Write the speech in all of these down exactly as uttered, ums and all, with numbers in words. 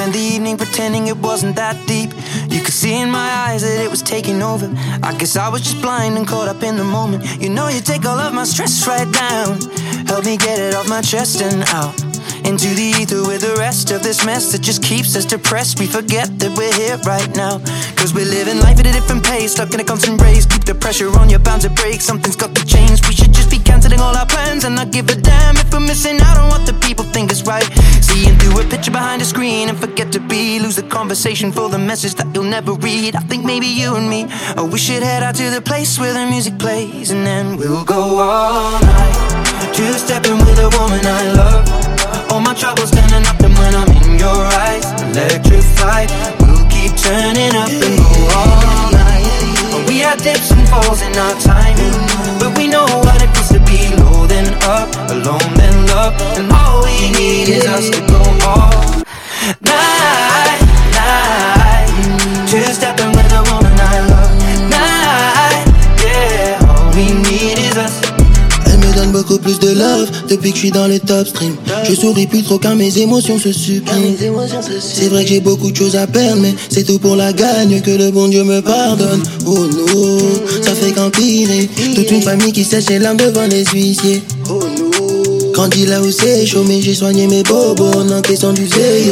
spend the evening pretending it wasn't that deep. You could see in my eyes that it was taking over. I guess I was just blind and caught up in the moment. You know you take all of my stress right down. Help me get it off my chest and out into the ether with the rest of this mess that just keeps us depressed. We forget that we're here right now, cause we're living life at a different pace, stuck in a constant race. Keep the pressure on, you're bound to break. Something's got to change. We should just be cancelling all our plans and not give a damn if we're missing out on what the people think is right. Seeing through a picture behind a screen and forget to be. Lose the conversation for the message that you'll never read. I think maybe you and me, oh, we should head out to the place where the music plays, and then we'll go all night, two-stepping with a woman I love. All my troubles standing up, and when I'm in your eyes, electrified. We'll keep turning up and go all night. We had dips and falls in our timing, but we know what it feels to be low then up, alone then love, and all we need is us to go all night, night. Two-stepping with a woman I love. Night, yeah. All we need is us. Elle me donne beaucoup plus de love depuis que je suis dans le top stream. Je souris plus trop quand mes émotions se suppriment. C'est vrai que j'ai beaucoup de choses à perdre, mais c'est tout pour la gagne, que le bon Dieu me pardonne. Oh non, ça fait qu'empirer. Toute une famille qui sèche les larmes devant les huissiers. Oh non, grandi là où c'est chaud, mais j'ai soigné mes bobos en encaissant du zéro.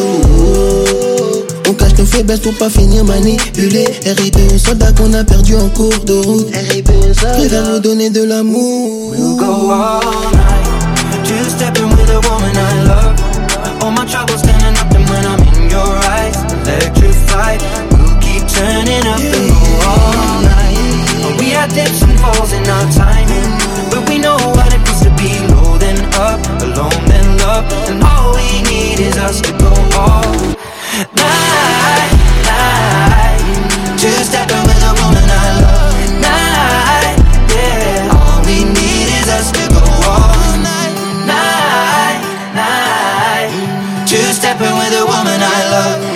On cache nos faiblesses pour pas finir manipulé. R I P aux soldats qu'on a perdu en cours de route. Préfère nous donner de l'amour. We'll go all night, two-stepping with a woman I love. All my troubles standing up, and when I'm in your eyes, electrified. We'll keep turning up and go all night. We had dips and falls in our timing, but we know what it feels to be low then up, alone then love, and all we need is us to go all night, night. Two-stepping with a woman I love. Night, yeah. All we need is us to go all night, night, night. Two-stepping with a woman I love.